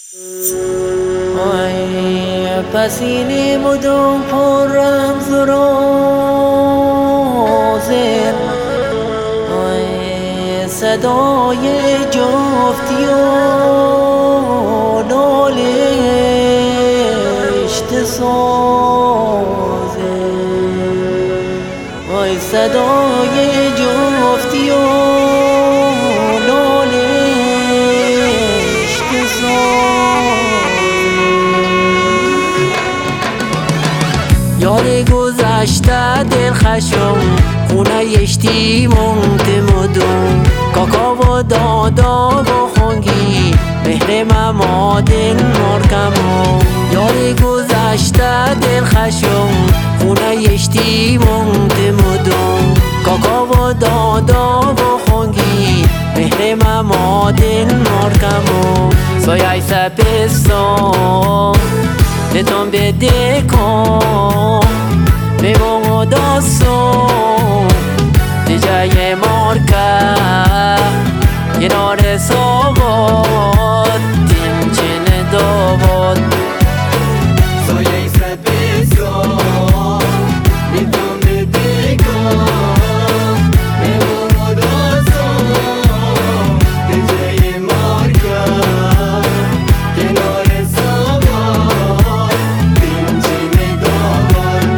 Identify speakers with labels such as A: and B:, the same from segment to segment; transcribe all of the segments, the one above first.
A: پسینه مدام پر رمز و رازه، صدای جفتی و نالشت سازه، صدای جفتی و نالشت سازه. یاد گذشته دلخشم خونه یشتی مونده مدوم، کاکا و دادا و خونگی مهر مما دل مرکمم. یاد گذشته دلخشم خونه یشتی مونده مدوم، کاکا و دادا و خونگی مهر مما دل مرکمم. سایه سپستان نتون بده کن بگم و داستان دیجای مارکه یه نار سواد دیم چنه داواد.
B: سایه سپستان نتون بده کن بگم و داستان دیجای مارکه یه نار سواد دیم چنه داواد.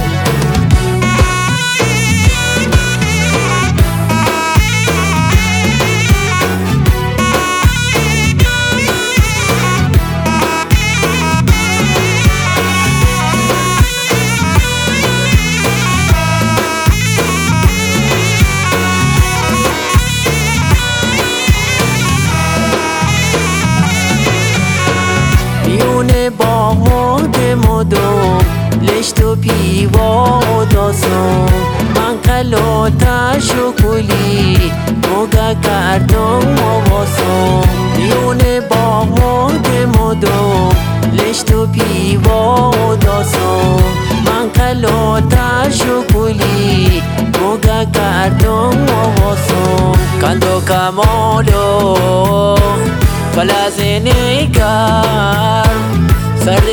A: میونه باغ مرده مدوم لشت و پیوا و داستان، من قلاتش و کلی موگه کردم و باسم. میونه باغ مرده مدوم لشت و پیوا و داستان، من قلاتش و کلی موگه کردم و باسم. کند و کمالو فلز نگر سرد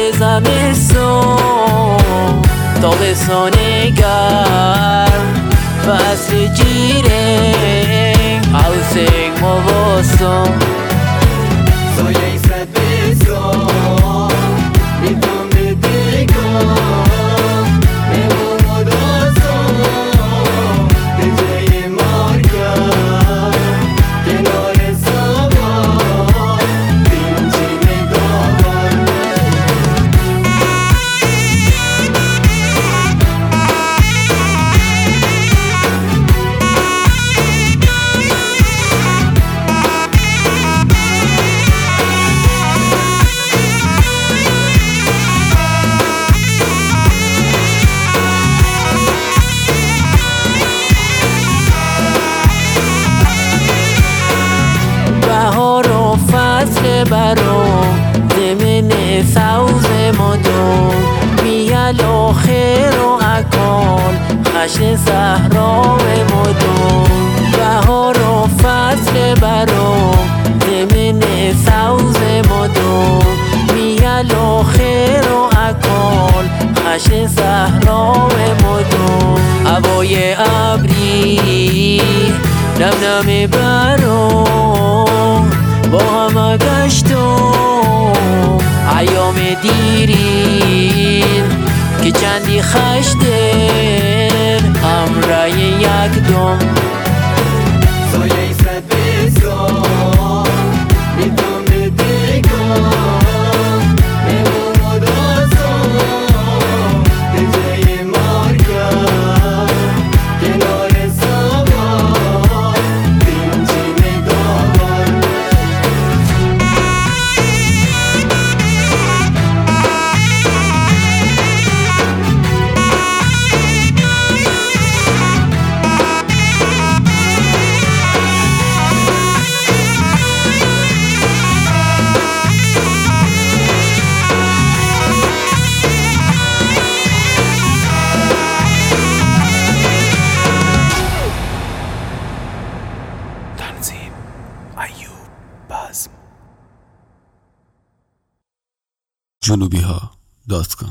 A: زمستان تابستان گرم فصل جیره حوسنگ مباستان.
B: سایه سپستان نتون بده کن بگم و داستان دیجای مارکه کنار سواد دیم چنه داواد.
A: بهار و فصل برام زمین سوز مدوم، میل و خیر و اکال خشن صحرا مدوم. بهار و فصل برام زمین سوز مدوم، میل و خیر و اکال خشن صحرا مدوم. هوای ابری نم نم برام با همه گشتم ایام دیرین که چندی خشتر همراه یک دم.
B: سایه سپستان نتون بده کن بگم و داستان دیجای مارکه کنار سواد دیم چنه داواد.
C: تنظیم ایوب بزم. junubiha.com